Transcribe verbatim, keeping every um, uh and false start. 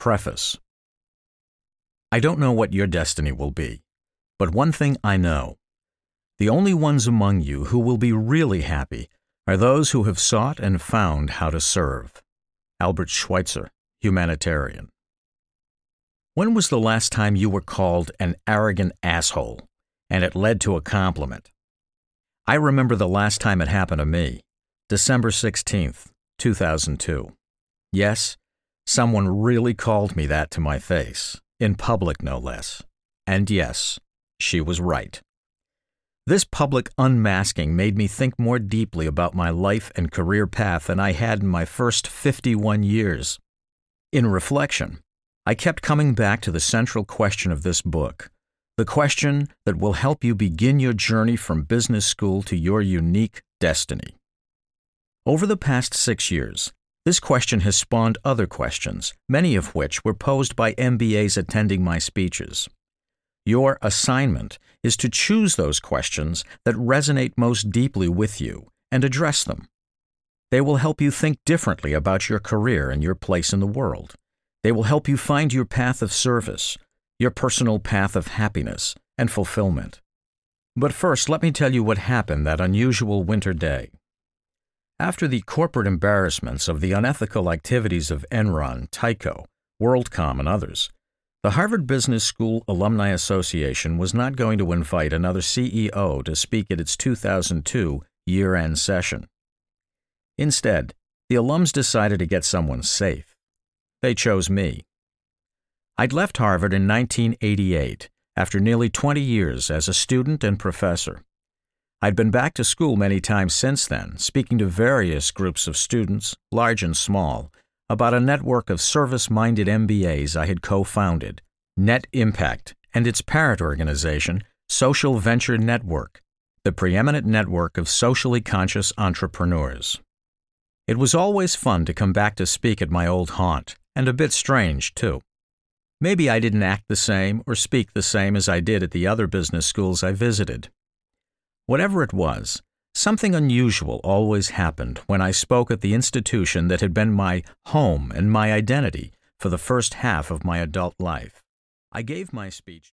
Preface. I don't know what your destiny will be, but one thing I know. The only ones among you who will be really happy are those who have sought and found how to serve. Albert Schweitzer, humanitarian. When was the last time you were called an arrogant asshole, and it led to a compliment? I remember the last time it happened to me, December sixteenth, two thousand two. Yes, someone really called me that to my face, in public no less. And yes, she was right. This public unmasking made me think more deeply about my life and career path than I had in my first fifty-one years. In reflection, I kept coming back to the central question of this book, the question that will help you begin your journey from business school to your unique destiny. Over the past six years, this question has spawned other questions, many of which were posed by M B As attending my speeches. Your assignment is to choose those questions that resonate most deeply with you and address them. They will help you think differently about your career and your place in the world. They will help you find your path of service, your personal path of happiness and fulfillment. But first, let me tell you what happened that unusual winter day. After the corporate embarrassments of the unethical activities of Enron, Tyco, WorldCom, and others, the Harvard Business School Alumni Association was not going to invite another C E O to speak at its two thousand two year-end session. Instead, the alums decided to get someone safe. They chose me. I'd left Harvard in nineteen eighty-eight, after nearly twenty years as a student and professor. I'd been back to school many times since then, speaking to various groups of students, large and small, about a network of service-minded M B As I had co-founded, Net Impact, and its parent organization, Social Venture Network, the preeminent network of socially conscious entrepreneurs. It was always fun to come back to speak at my old haunt, and a bit strange, too. Maybe I didn't act the same or speak the same as I did at the other business schools I visited. Whatever it was, something unusual always happened when I spoke at the institution that had been my home and my identity for the first half of my adult life. I gave my speech